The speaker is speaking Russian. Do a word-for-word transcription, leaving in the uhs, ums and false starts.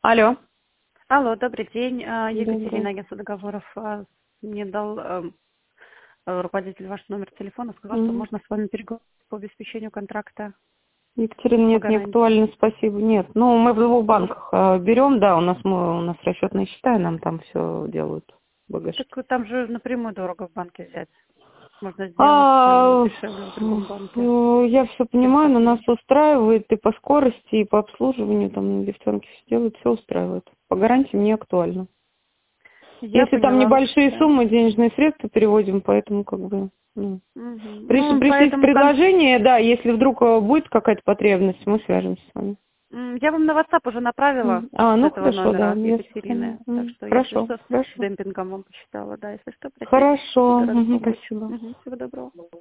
Алло. Алло, добрый день. А, Добрый. Екатерина, агентство договоров. А, Мне дал эм, э, руководитель ваш номер телефона, сказал, что Мгм. можно с вами переговорить по обеспечению контракта Екатерина, по нет, не гарантии. актуально, спасибо. Нет. Ну, мы в двух банках э, берем, да, у нас мы, у нас расчетные счета, и нам там все делают багаж. Так там же напрямую дорого в банке взять. Можно сделать э, А, дешевле в другом банке, э, я все чем понимаю, но нас партнер. устраивает и по скорости, и по обслуживанию, там девчонки все делают, все устраивает. По гарантии мне актуально. Я Если там поняла. небольшие Да. суммы, денежные средства переводим, поэтому как бы, ну, Мгм. приш- Ну, пришлите поэтому кон- предложение, да, если вдруг э, будет какая-то потребность, мы свяжемся с вами. м, я вам на WhatsApp уже направила М. А, с ну этого хорошо, да, номера я сохраню. Екатерины. Так М. что, если Хорошо, что, с хорошо. демпингом вам посчитала. Да, если что, обращайтесь. Хорошо, Буду рада мгм, помочь. спасибо. Мгм. Всего доброго.